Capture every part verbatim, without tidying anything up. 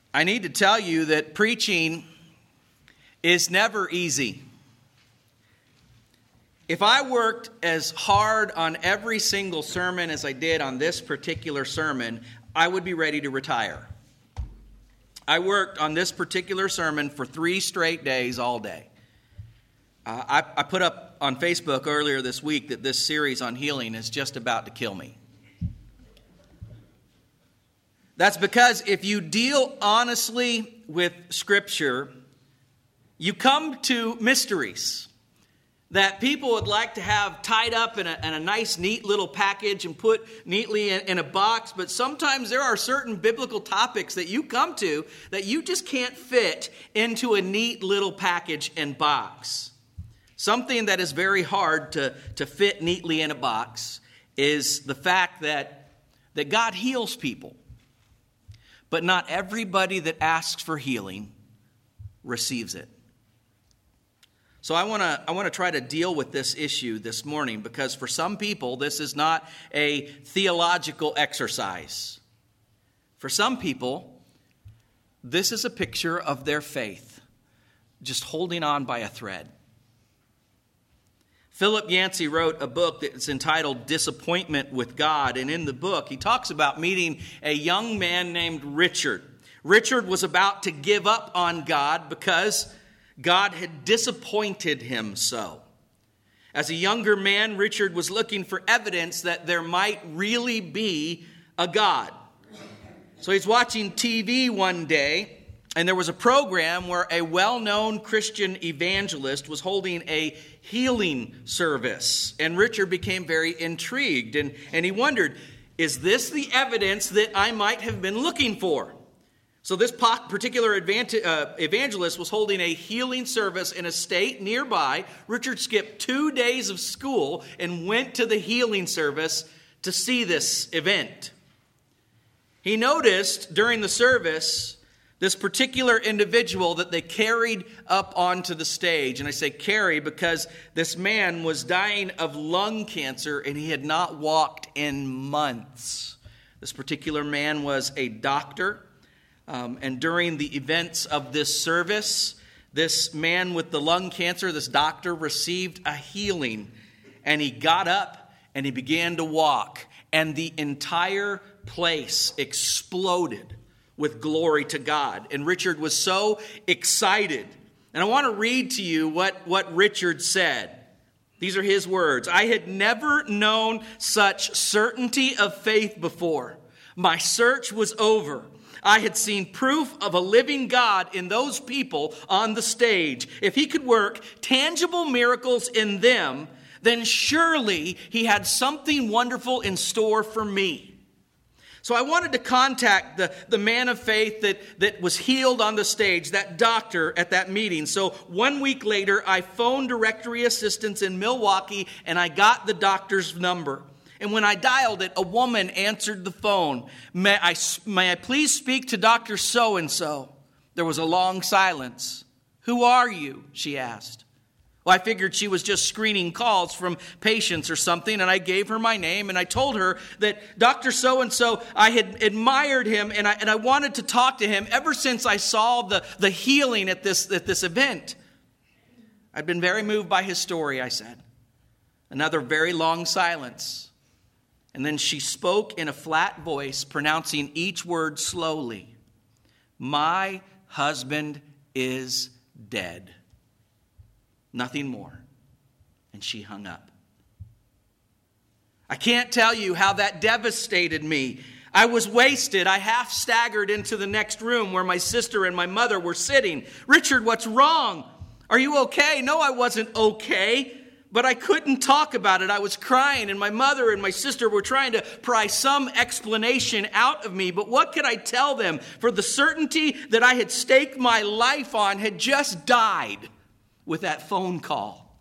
I need to tell you that preaching is never easy. If I worked as hard on every single sermon as I did on this particular sermon, I would be ready to retire. I worked on this particular sermon for three straight days all day. Uh, I, I put up on Facebook earlier this week that this series on healing is just about to kill me. That's because if you deal honestly with Scripture, you come to mysteries that people would like to have tied up in a, in a nice, neat little package and put neatly in, in a box. But sometimes there are certain biblical topics that you come to that you just can't fit into a neat little package and box. Something that is very hard to, to fit neatly in a box is the fact that, that God heals people. But not everybody that asks for healing receives it. So I want to I want to try to deal with this issue this morning, because for some people this is not a theological exercise. For some people, this is a picture of their faith, just holding on by a thread. Philip Yancey wrote a book that's entitled Disappointment with God. And in the book, he talks about meeting a young man named Richard. Richard was about to give up on God because God had disappointed him so. As a younger man, Richard was looking for evidence that there might really be a God. So he's watching T V one day, and there was a program where a well-known Christian evangelist was holding a healing service. And Richard became very intrigued, and, and he wondered, is this the evidence that I might have been looking for? So this particular evangelist was holding a healing service in a state nearby. Richard skipped two days of school and went to the healing service to see this event. He noticed during the service this particular individual that they carried up onto the stage. And I say carry because this man was dying of lung cancer and he had not walked in months. This particular man was a doctor. Um, and during the events of this service, this man with the lung cancer, this doctor, received a healing. And he got up and he began to walk. And the entire place exploded with glory to God. And Richard was so excited. And I want to read to you what, what Richard said. These are his words. I had never known such certainty of faith before. My search was over. I had seen proof of a living God in those people on the stage. If he could work tangible miracles in them, then surely he had something wonderful in store for me. So I wanted to contact the, the man of faith that, that was healed on the stage, that doctor at that meeting. So one week later, I phoned directory assistance in Milwaukee, and I got the doctor's number. And when I dialed it, a woman answered the phone. May I, may I please speak to Doctor So-and-so? There was a long silence. Who are you? She asked. Well, I figured she was just screening calls from patients or something, and I gave her my name, and I told her that Doctor So-and-so, I had admired him, and I, and I wanted to talk to him ever since I saw the, the healing at this, at this event. I'd been very moved by his story, I said. Another very long silence. And then she spoke in a flat voice, pronouncing each word slowly. My husband is dead. Nothing more. And she hung up. I can't tell you how that devastated me. I was wasted. I half staggered into the next room where my sister and my mother were sitting. Richard, what's wrong? Are you okay? No, I wasn't okay. But I couldn't talk about it. I was crying, and my mother and my sister were trying to pry some explanation out of me. But what could I tell them? For the certainty that I had staked my life on had just died with that phone call.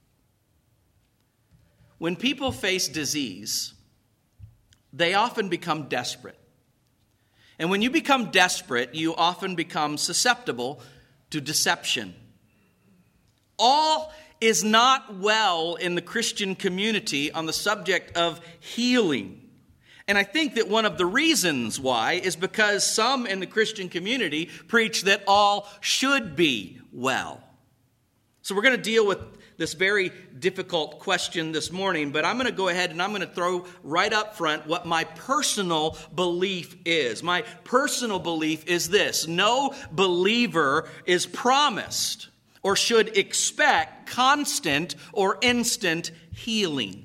When people face disease, they often become desperate. And when you become desperate, you often become susceptible to deception. All is not well in the Christian community on the subject of healing. And I think that one of the reasons why is because some in the Christian community preach that all should be well. So we're going to deal with this very difficult question this morning, but I'm going to go ahead and I'm going to throw right up front what my personal belief is. My personal belief is this: no believer is promised or should expect constant or instant healing.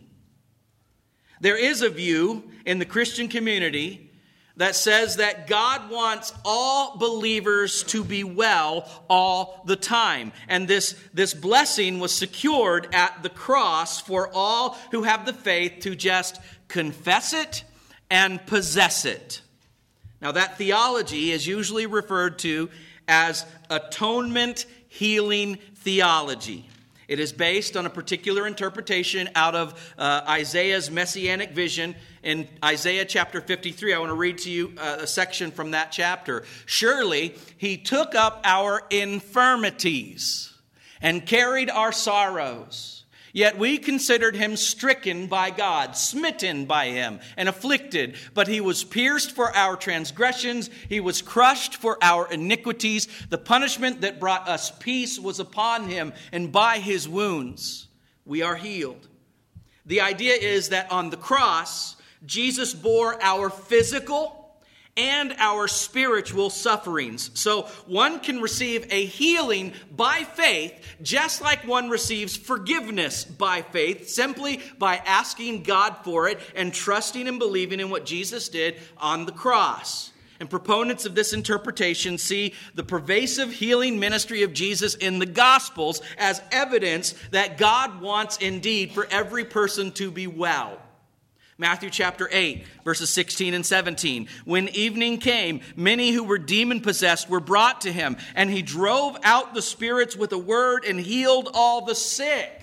There is a view in the Christian community that says that God wants all believers to be well all the time. And this, this blessing was secured at the cross for all who have the faith to just confess it and possess it. Now, that theology is usually referred to as atonement healing theology. It is based on a particular interpretation out of uh, Isaiah's messianic vision in Isaiah chapter fifty-three. I want to read to you uh, a section from that chapter. Surely he took up our infirmities and carried our sorrows. Yet we considered him stricken by God, smitten by him, and afflicted. But he was pierced for our transgressions. He was crushed for our iniquities. The punishment that brought us peace was upon him, and by his wounds we are healed. The idea is that on the cross, Jesus bore our physical and our spiritual sufferings. So one can receive a healing by faith, just like one receives forgiveness by faith, simply by asking God for it and trusting and believing in what Jesus did on the cross. And proponents of this interpretation see the pervasive healing ministry of Jesus in the Gospels as evidence that God wants indeed for every person to be well. Matthew chapter eight, verses sixteen and seventeen. When evening came, many who were demon-possessed were brought to him, and he drove out the spirits with a word and healed all the sick.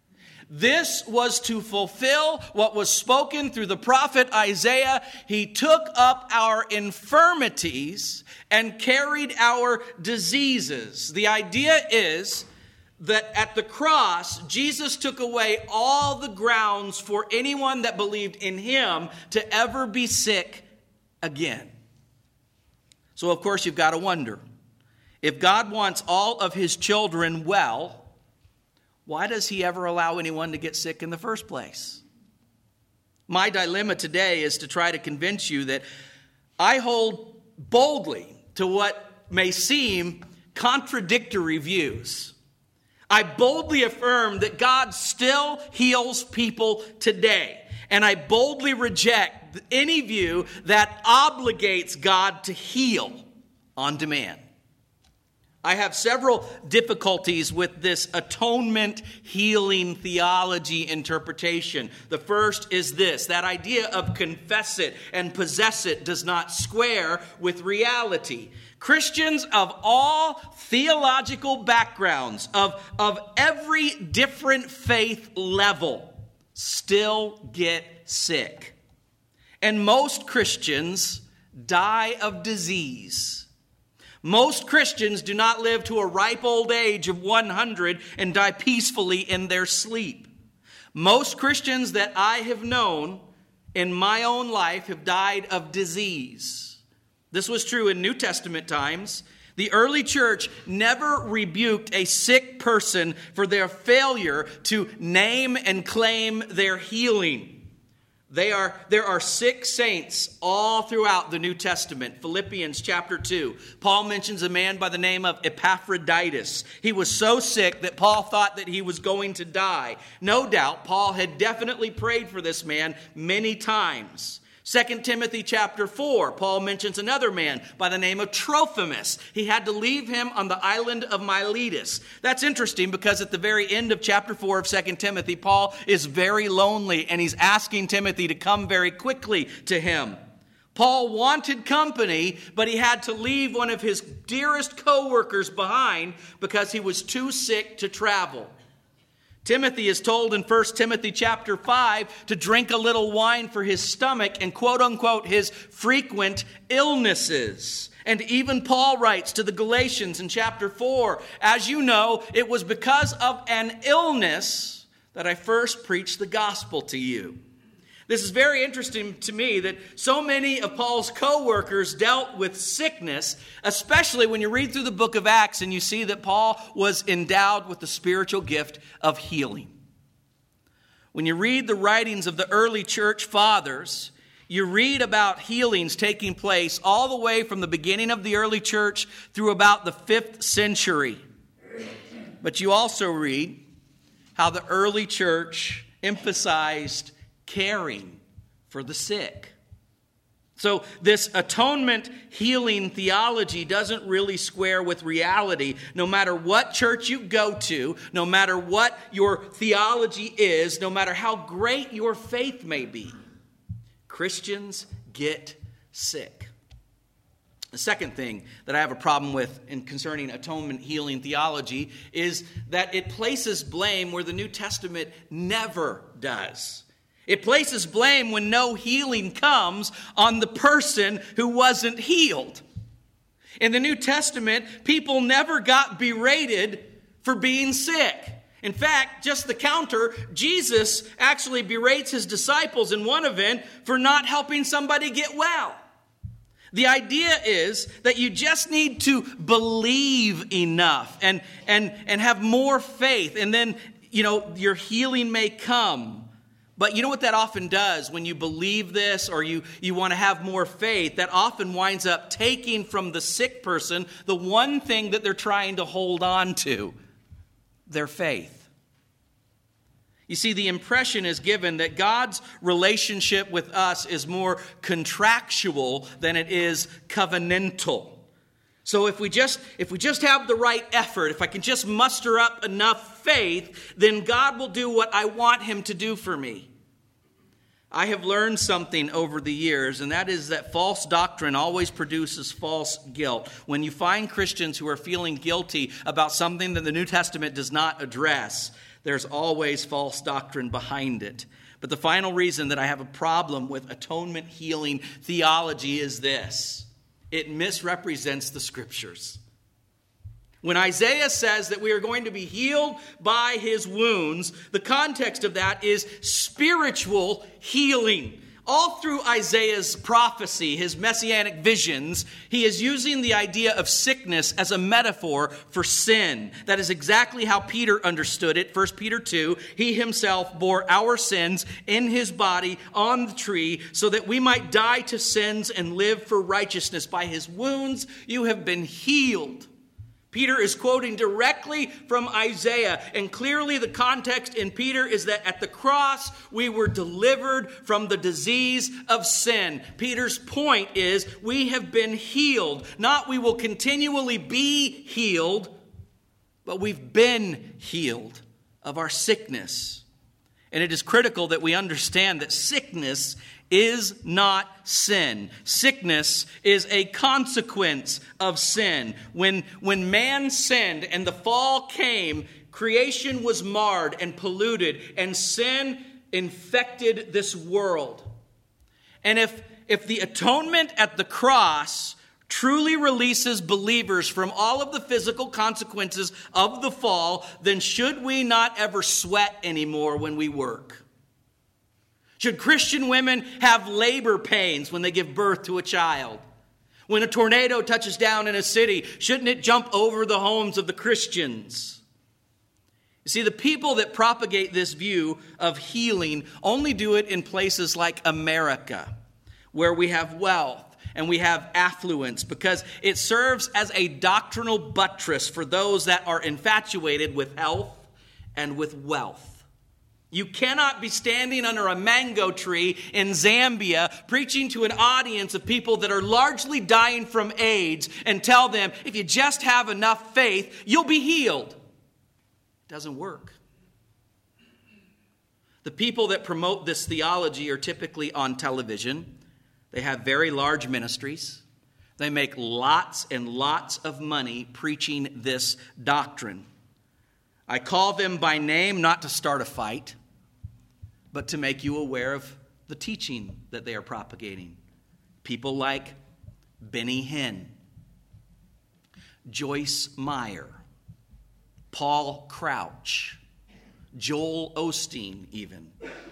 This was to fulfill what was spoken through the prophet Isaiah. He took up our infirmities and carried our diseases. The idea is that at the cross, Jesus took away all the grounds for anyone that believed in him to ever be sick again. So, of course, you've got to wonder, if God wants all of his children well, why does he ever allow anyone to get sick in the first place? My dilemma today is to try to convince you that I hold boldly to what may seem contradictory views. I boldly affirm that God still heals people today. And I boldly reject any view that obligates God to heal on demand. I have several difficulties with this atonement healing theology interpretation. The first is this: that idea of confess it and possess it does not square with reality. Christians of all theological backgrounds, of, of every different faith level, still get sick. And most Christians die of disease. Most Christians do not live to a ripe old age of one hundred and die peacefully in their sleep. Most Christians that I have known in my own life have died of disease. This was true in New Testament times. The early church never rebuked a sick person for their failure to name and claim their healing. They are, there are sick saints all throughout the New Testament. Philippians chapter two. Paul mentions a man by the name of Epaphroditus. He was so sick that Paul thought that he was going to die. No doubt, Paul had definitely prayed for this man many times. Second Timothy chapter four, Paul mentions another man by the name of Trophimus. He had to leave him on the island of Miletus. That's interesting because at the very end of chapter four of Second Timothy, Paul is very lonely and he's asking Timothy to come very quickly to him. Paul wanted company, but he had to leave one of his dearest co-workers behind because he was too sick to travel. Timothy is told in First Timothy chapter five to drink a little wine for his stomach and quote unquote his frequent illnesses. And even Paul writes to the Galatians in chapter four, as you know, it was because of an illness that I first preached the gospel to you. This is very interesting to me that so many of Paul's co-workers dealt with sickness, especially when you read through the book of Acts and you see that Paul was endowed with the spiritual gift of healing. When you read the writings of the early church fathers, you read about healings taking place all the way from the beginning of the early church through about the fifth century. But you also read how the early church emphasized caring for the sick. So this atonement healing theology doesn't really square with reality. No matter what church you go to, no matter what your theology is, no matter how great your faith may be, Christians get sick. The second thing that I have a problem with in concerning atonement healing theology is that it places blame where the New Testament never does. It places blame when no healing comes on the person who wasn't healed. In the New Testament, people never got berated for being sick. In fact, just the counter, Jesus actually berates his disciples in one event for not helping somebody get well. The idea is that you just need to believe enough and, and, and have more faith, and then, you know, your healing may come. But you know what that often does when you believe this or you, you want to have more faith? That often winds up taking from the sick person the one thing that they're trying to hold on to, their faith. You see, the impression is given that God's relationship with us is more contractual than it is covenantal. So if we just if we just have the right effort, if I can just muster up enough faith, then God will do what I want him to do for me. I have learned something over the years, and that is that false doctrine always produces false guilt. When you find Christians who are feeling guilty about something that the New Testament does not address, there's always false doctrine behind it. But the final reason that I have a problem with atonement healing theology is this. It misrepresents the Scriptures. When Isaiah says that we are going to be healed by his wounds, the context of that is spiritual healing. All through Isaiah's prophecy, his messianic visions, he is using the idea of sickness as a metaphor for sin. That is exactly how Peter understood it. First Peter two, he himself bore our sins in his body on the tree so that we might die to sins and live for righteousness. By his wounds you have been healed. Peter is quoting directly from Isaiah, and clearly the context in Peter is that at the cross we were delivered from the disease of sin. Peter's point is we have been healed. Not we will continually be healed, but we've been healed of our sickness. And it is critical that we understand that sickness is not sin. Sickness is a consequence of sin. When, when man sinned and the fall came, creation was marred and polluted, and sin infected this world. And if, if the atonement at the cross truly releases believers from all of the physical consequences of the fall, then should we not ever sweat anymore when we work? Should Christian women have labor pains when they give birth to a child? When a tornado touches down in a city, shouldn't it jump over the homes of the Christians? You see, the people that propagate this view of healing only do it in places like America, where we have wealth and we have affluence, because it serves as a doctrinal buttress for those that are infatuated with health and with wealth. You cannot be standing under a mango tree in Zambia preaching to an audience of people that are largely dying from AIDS and tell them, if you just have enough faith, you'll be healed. It doesn't work. The people that promote this theology are typically on television. They have very large ministries. They make lots and lots of money preaching this doctrine. I call them by name not to start a fight, but to make you aware of the teaching that they are propagating. People like Benny Hinn, Joyce Meyer, Paul Crouch, Joel Osteen even.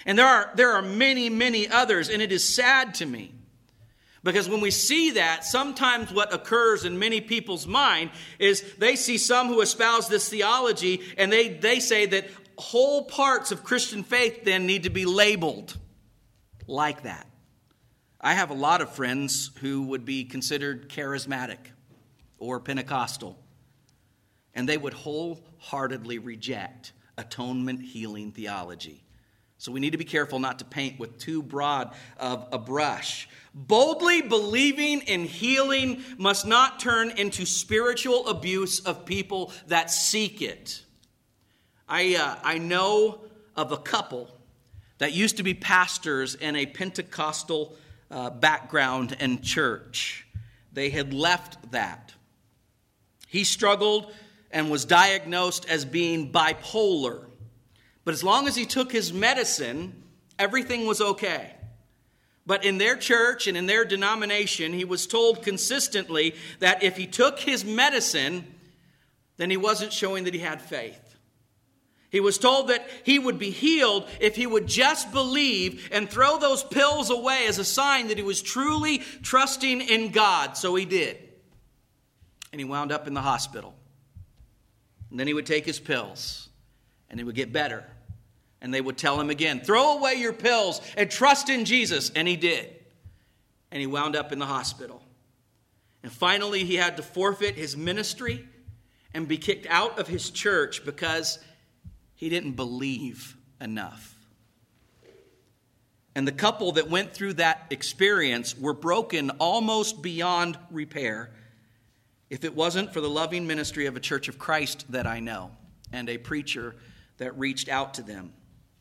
And there are, there are many, many others, and it is sad to me. Because when we see that, sometimes what occurs in many people's mind is they see some who espouse this theology, and they, they say that whole parts of Christian faith then need to be labeled like that. I have a lot of friends who would be considered charismatic or Pentecostal, and they would wholeheartedly reject atonement healing theology. So we need to be careful not to paint with too broad of a brush. Boldly believing in healing must not turn into spiritual abuse of people that seek it. I, uh, I know of a couple that used to be pastors in a Pentecostal uh, background and church. They had left that. He struggled and was diagnosed as being bipolar. But as long as he took his medicine, everything was okay. But in their church and in their denomination, he was told consistently that if he took his medicine, then he wasn't showing that he had faith. He was told that he would be healed if he would just believe and throw those pills away as a sign that he was truly trusting in God. So he did. And he wound up in the hospital. And then he would take his pills. And he would get better. And they would tell him again, throw away your pills and trust in Jesus. And he did. And he wound up in the hospital. And finally, he had to forfeit his ministry and be kicked out of his church because he didn't believe enough. And the couple that went through that experience were broken almost beyond repair if it wasn't for the loving ministry of a Church of Christ that I know and a preacher that reached out to them.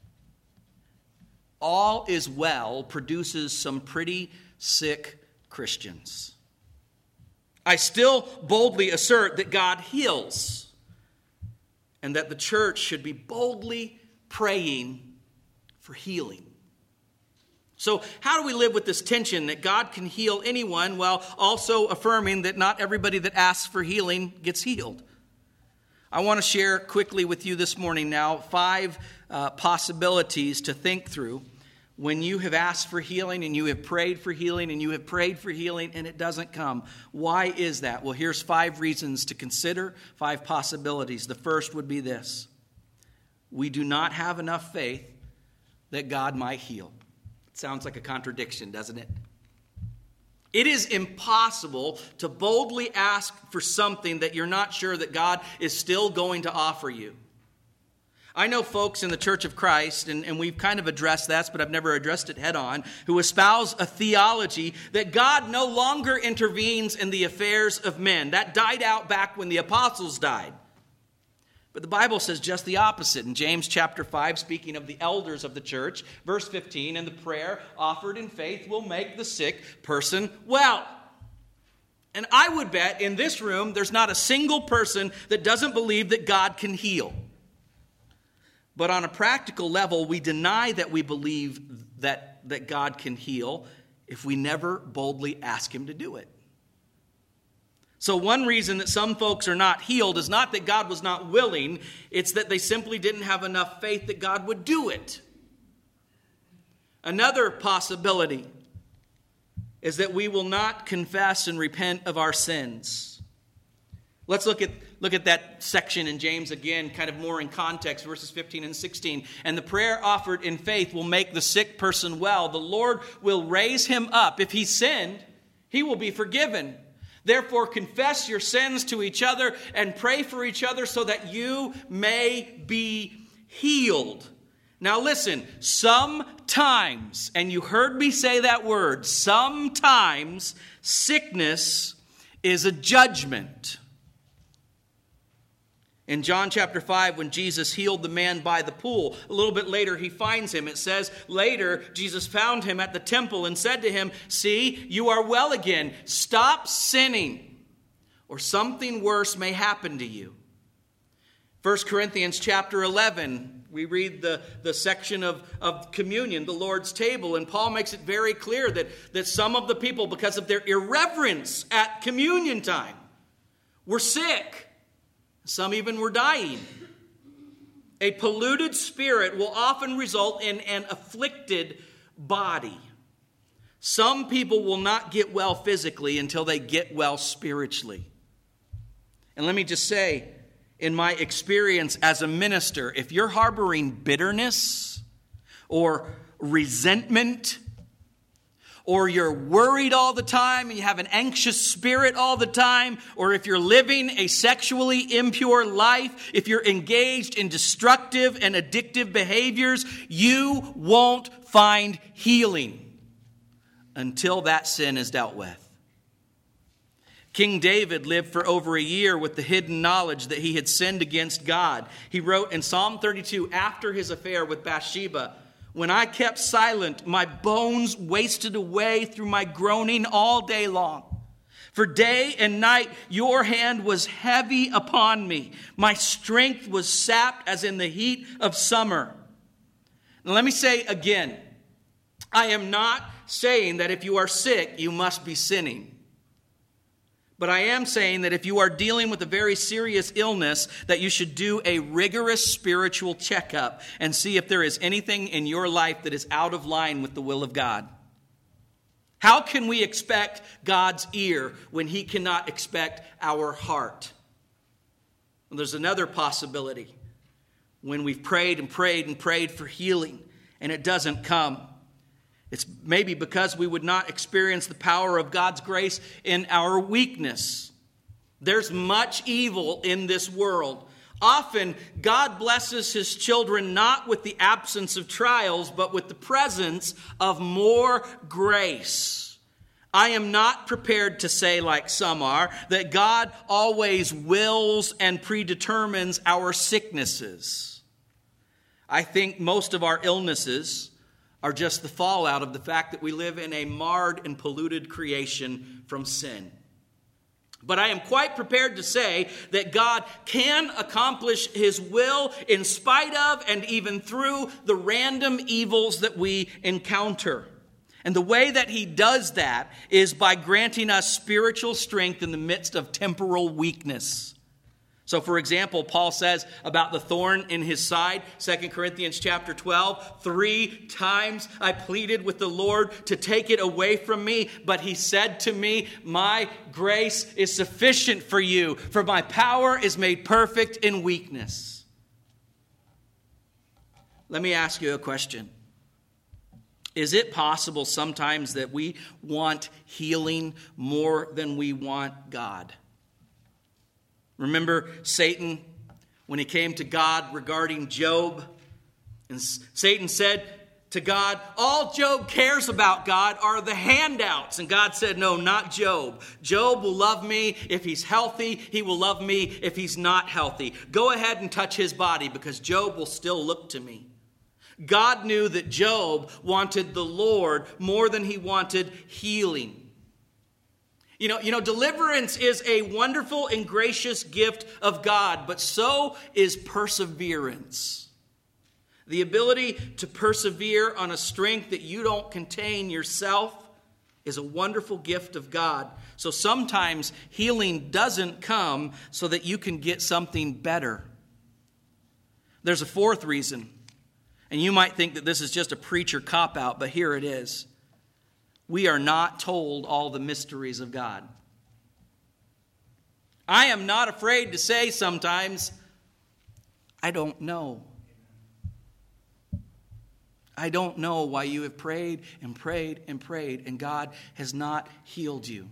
All is Well produces some pretty sick Christians. I still boldly assert that God heals and that the church should be boldly praying for healing. So how do we live with this tension that God can heal anyone while also affirming that not everybody that asks for healing gets healed? I want to share quickly with you this morning now five uh, possibilities to think through when you have asked for healing and you have prayed for healing and you have prayed for healing and it doesn't come. Why is that? Well, here's five reasons to consider, five possibilities. The first would be this. We do not have enough faith that God might heal. It sounds like a contradiction, doesn't it? It is impossible to boldly ask for something that you're not sure that God is still going to offer you. I know folks in the Church of Christ, and, and we've kind of addressed this, but I've never addressed it head on, who espouse a theology that God no longer intervenes in the affairs of men. That died out back when the apostles died. But the Bible says just the opposite. In James chapter five, speaking of the elders of the church, verse fifteen, and the prayer offered in faith will make the sick person well. And I would bet in this room there's not a single person that doesn't believe that God can heal. But on a practical level, we deny that we believe that, that God can heal if we never boldly ask him to do it. So one reason that some folks are not healed is not that God was not willing, it's that they simply didn't have enough faith that God would do it. Another possibility is that we will not confess and repent of our sins. Let's look at look at that section in James again, kind of more in context, verses fifteen and sixteen. And the prayer offered in faith will make the sick person well. The Lord will raise him up. If he sinned, he will be forgiven. Therefore, confess your sins to each other and pray for each other so that you may be healed. Now listen, sometimes, and you heard me say that word, sometimes sickness is a judgment. In John chapter five, when Jesus healed the man by the pool, a little bit later he finds him. It says, later Jesus found him at the temple and said to him, see, you are well again. Stop sinning, or something worse may happen to you. First Corinthians chapter eleven, we read the, the section of, of communion, the Lord's table, and Paul makes it very clear that, that some of the people, because of their irreverence at communion time, were sick. Some even were dying. A polluted spirit will often result in an afflicted body. Some people will not get well physically until they get well spiritually. And let me just say, in my experience as a minister, if you're harboring bitterness or resentment, or you're worried all the time and you have an anxious spirit all the time, or if you're living a sexually impure life, if you're engaged in destructive and addictive behaviors, you won't find healing until that sin is dealt with. King David lived for over a year with the hidden knowledge that he had sinned against God. He wrote in Psalm thirty-two, after his affair with Bathsheba, "When I kept silent, my bones wasted away through my groaning all day long. For day and night your hand was heavy upon me. My strength was sapped as in the heat of summer." Now let me say again, I am not saying that if you are sick, you must be sinning. But I am saying that if you are dealing with a very serious illness, that you should do a rigorous spiritual checkup and see if there is anything in your life that is out of line with the will of God. How can we expect God's ear when He cannot expect our heart? Well, there's another possibility. When we've prayed and prayed and prayed for healing and it doesn't come, it's maybe because we would not experience the power of God's grace in our weakness. There's much evil in this world. Often, God blesses His children not with the absence of trials, but with the presence of more grace. I am not prepared to say, like some are, that God always wills and predetermines our sicknesses. I think most of our illnesses are just the fallout of the fact that we live in a marred and polluted creation from sin. But I am quite prepared to say that God can accomplish His will in spite of and even through the random evils that we encounter. And the way that He does that is by granting us spiritual strength in the midst of temporal weakness. So, for example, Paul says about the thorn in his side, Second Corinthians chapter twelve, three times I pleaded with the Lord to take it away from me, but He said to me, "My grace is sufficient for you, for my power is made perfect in weakness." Let me ask you a question. Is it possible sometimes that we want healing more than we want God? Remember Satan when he came to God regarding Job? And Satan said to God, all Job cares about, God, are the handouts. And God said, no, not Job. Job will love me if he's healthy. He will love me if he's not healthy. Go ahead and touch his body because Job will still look to me. God knew that Job wanted the Lord more than he wanted healing. You know, you know, deliverance is a wonderful and gracious gift of God, but so is perseverance. The ability to persevere on a strength that you don't contain yourself is a wonderful gift of God. So sometimes healing doesn't come so that you can get something better. There's a fourth reason, and you might think that this is just a preacher cop-out, but here it is. We are not told all the mysteries of God. I am not afraid to say sometimes, I don't know. I don't know why you have prayed and prayed and prayed and God has not healed you.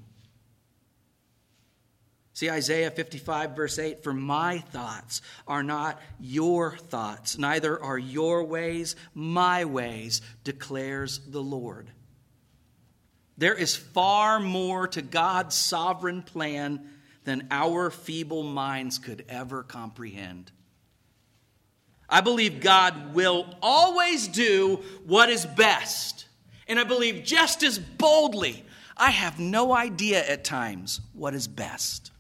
See, Isaiah fifty-five verse eight, for my thoughts are not your thoughts, neither are your ways my ways, declares the Lord. There is far more to God's sovereign plan than our feeble minds could ever comprehend. I believe God will always do what is best. And I believe just as boldly, I have no idea at times what is best.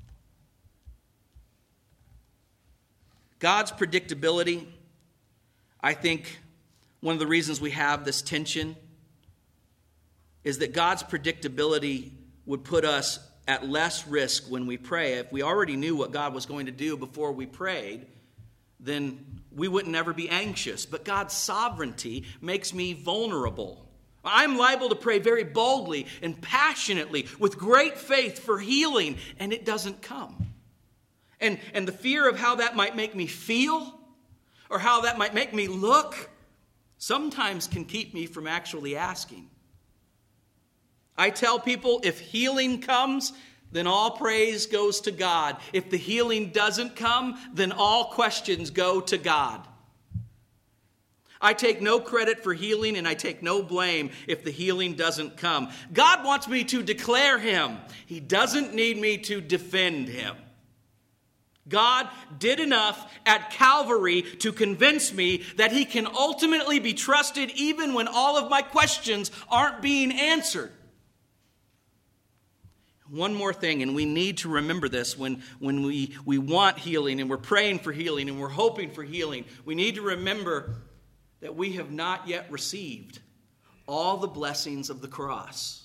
God's predictability, I think one of the reasons we have this tension is that God's predictability would put us at less risk when we pray. If we already knew what God was going to do before we prayed, then we wouldn't ever be anxious. But God's sovereignty makes me vulnerable. I'm liable to pray very boldly and passionately with great faith for healing, and it doesn't come. And, and the fear of how that might make me feel or how that might make me look sometimes can keep me from actually asking. I tell people if healing comes, then all praise goes to God. If the healing doesn't come, then all questions go to God. I take no credit for healing and I take no blame if the healing doesn't come. God wants me to declare him. He doesn't need me to defend him. God did enough at Calvary to convince me that he can ultimately be trusted even when all of my questions aren't being answered. One more thing, and we need to remember this when, when we, we want healing and we're praying for healing and we're hoping for healing. We need to remember that we have not yet received all the blessings of the cross.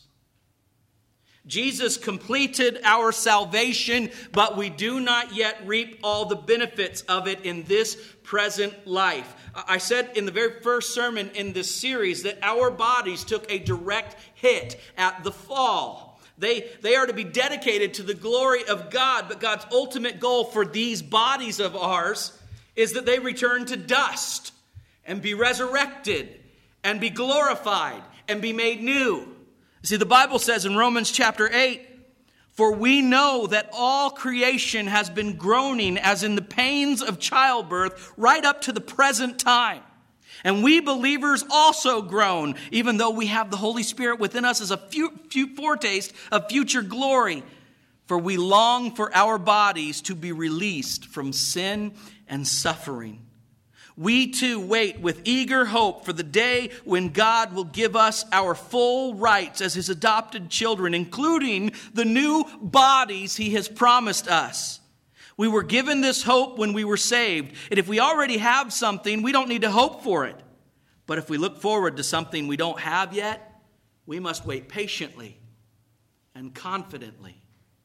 Jesus completed our salvation, but we do not yet reap all the benefits of it in this present life. I said in the very first sermon in this series that our bodies took a direct hit at the fall. They, they are to be dedicated to the glory of God, but God's ultimate goal for these bodies of ours is that they return to dust and be resurrected and be glorified and be made new. See, the Bible says in Romans chapter eight, "For we know that all creation has been groaning as in the pains of childbirth right up to the present time. And we believers also groan, even though we have the Holy Spirit within us as a few, few foretaste of future glory. For we long for our bodies to be released from sin and suffering. We too wait with eager hope for the day when God will give us our full rights as his adopted children, including the new bodies he has promised us. We were given this hope when we were saved. And if we already have something, we don't need to hope for it. But if we look forward to something we don't have yet, we must wait patiently and confidently."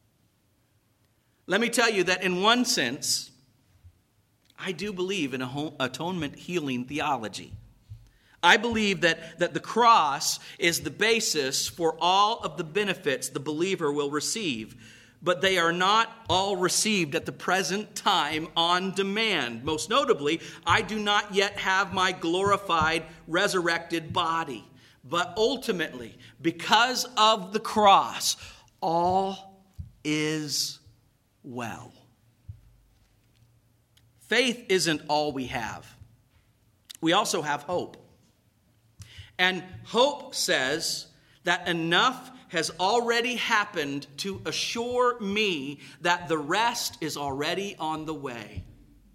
Let me tell you that in one sense, I do believe in a atonement healing theology. I believe that, that the cross is the basis for all of the benefits the believer will receive. But they are not all received at the present time on demand. Most notably, I do not yet have my glorified, resurrected body. But ultimately, because of the cross, all is well. Faith isn't all we have. We also have hope. And hope says that enough has already happened to assure me that the rest is already on the way.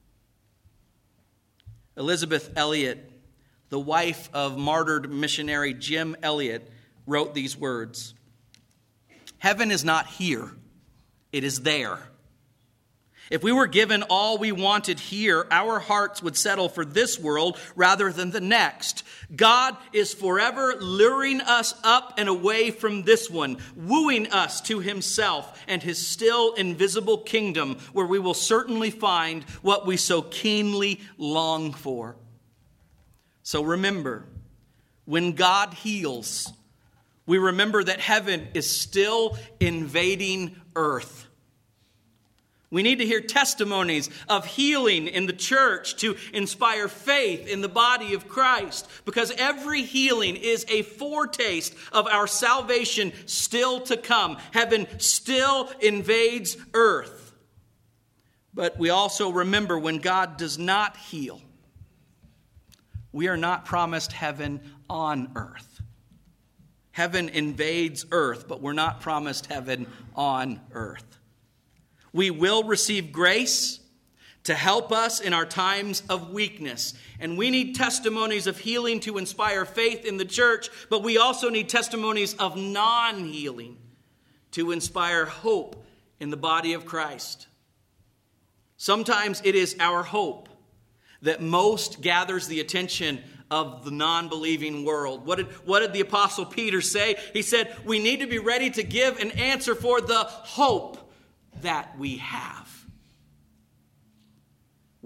Elisabeth Elliot, the wife of martyred missionary Jim Elliot, wrote these words: "Heaven is not here, it is there. If we were given all we wanted here, our hearts would settle for this world rather than the next. God is forever luring us up and away from this one, wooing us to himself and his still invisible kingdom, where we will certainly find what we so keenly long for." So remember, when God heals, we remember that heaven is still invading earth. We need to hear testimonies of healing in the church to inspire faith in the body of Christ, because every healing is a foretaste of our salvation still to come. Heaven still invades earth. But we also remember when God does not heal, we are not promised heaven on earth. Heaven invades earth, but we're not promised heaven on earth. We will receive grace to help us in our times of weakness. And we need testimonies of healing to inspire faith in the church, but we also need testimonies of non-healing to inspire hope in the body of Christ. Sometimes it is our hope that most gathers the attention of the non-believing world. What did, what did the Apostle Peter say? He said, we need to be ready to give an answer for the hope that we have.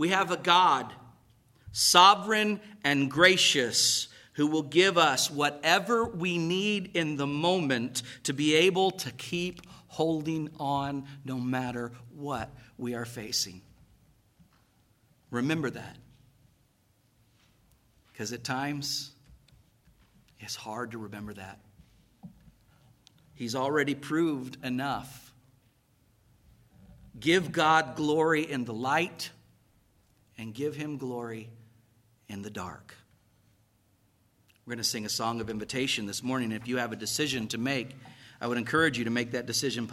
We have a God, sovereign and gracious, who will give us whatever we need in the moment to be able to keep holding on no matter what we are facing. Remember that. Because at times, it's hard to remember that. He's already proved enough. Give God glory in the light and give him glory in the dark. We're going to sing a song of invitation this morning. If you have a decision to make, I would encourage you to make that decision